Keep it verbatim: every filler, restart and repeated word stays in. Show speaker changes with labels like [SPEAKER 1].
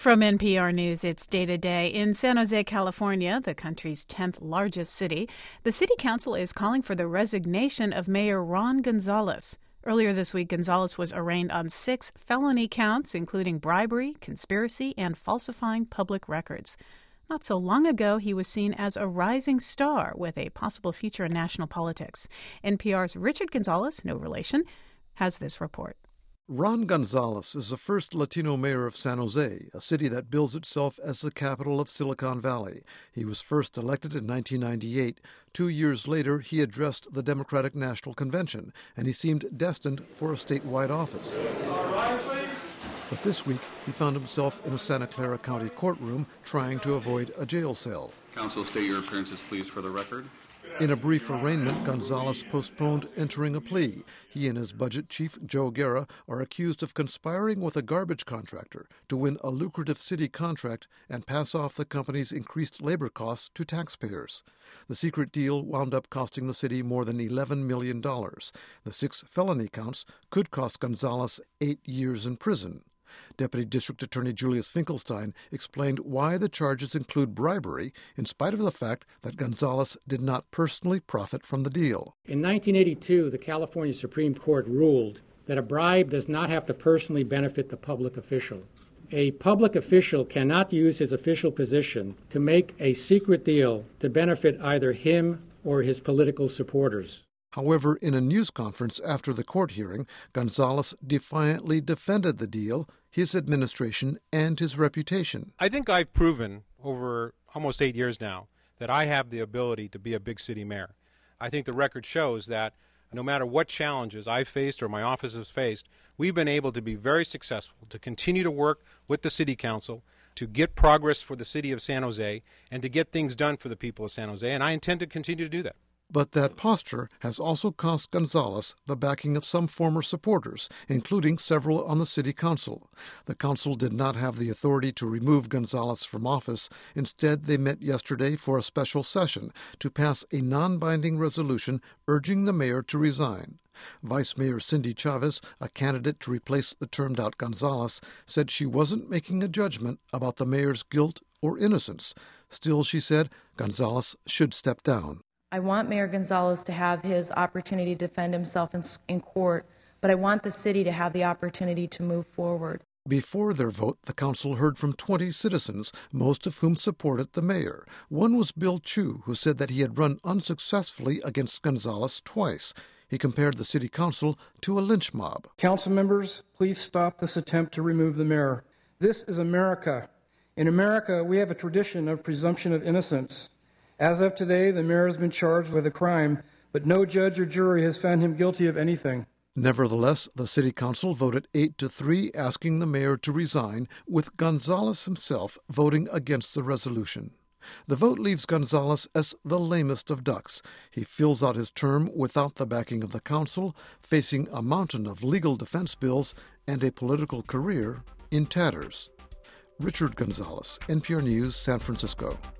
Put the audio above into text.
[SPEAKER 1] From N P R News, it's Day to Day. In San Jose, California, the country's tenth largest city, the city council is calling for the resignation of Mayor Ron Gonzalez. Earlier this week, Gonzalez was arraigned on six felony counts, including bribery, conspiracy, and falsifying public records. Not so long ago, he was seen as a rising star with a possible future in national politics. N P R's Richard Gonzalez, no relation, has this report.
[SPEAKER 2] Ron Gonzalez is the first Latino mayor of San Jose, a city that bills itself as the capital of Silicon Valley. He was first elected in nineteen ninety-eight. Two years later, he addressed the Democratic National Convention, and he seemed destined for a statewide office. But this week, he found himself in a Santa Clara County courtroom trying to avoid a jail cell.
[SPEAKER 3] Counsel, state your appearances, please, for the record.
[SPEAKER 2] In a brief arraignment, Gonzalez postponed entering a plea. He and his budget chief, Joe Guerra, are accused of conspiring with a garbage contractor to win a lucrative city contract and pass off the company's increased labor costs to taxpayers. The secret deal wound up costing the city more than eleven million dollars. The six felony counts could cost Gonzalez eight years in prison. Deputy District Attorney Julius Finkelstein explained why the charges include bribery, in spite of the fact that Gonzalez did not personally profit from the deal.
[SPEAKER 4] In nineteen eighty-two, the California Supreme Court ruled that a bribe does not have to personally benefit the public official. A public official cannot use his official position to make a secret deal to benefit either him or his political supporters.
[SPEAKER 2] However, in a news conference after the court hearing, Gonzalez defiantly defended the deal, his administration, and his reputation.
[SPEAKER 5] I think I've proven over almost eight years now that I have the ability to be a big city mayor. I think the record shows that no matter what challenges I've faced or my office has faced, we've been able to be very successful, to continue to work with the city council, to get progress for the city of San Jose, and to get things done for the people of San Jose, and I intend to continue to do that.
[SPEAKER 2] But that posture has also cost Gonzalez the backing of some former supporters, including several on the city council. The council did not have the authority to remove Gonzalez from office. Instead, they met yesterday for a special session to pass a non-binding resolution urging the mayor to resign. Vice Mayor Cindy Chavez, a candidate to replace the termed-out Gonzalez, said she wasn't making a judgment about the mayor's guilt or innocence. Still, she said, Gonzalez should step down.
[SPEAKER 6] I want Mayor Gonzalez to have his opportunity to defend himself in, in court, but I want the city to have the opportunity to move forward.
[SPEAKER 2] Before their vote, the council heard from twenty citizens, most of whom supported the mayor. One was Bill Chu, who said that he had run unsuccessfully against Gonzalez twice. He compared the city council to a lynch mob.
[SPEAKER 7] Council members, please stop this attempt to remove the mayor. This is America. In America, we have a tradition of presumption of innocence. As of today, the mayor has been charged with a crime, but no judge or jury has found him guilty of anything.
[SPEAKER 2] Nevertheless, the city council voted eight to three, asking the mayor to resign, with Gonzalez himself voting against the resolution. The vote leaves Gonzalez as the lamest of ducks. He fills out his term without the backing of the council, facing a mountain of legal defense bills and a political career in tatters. Richard Gonzalez, N P R News, San Francisco.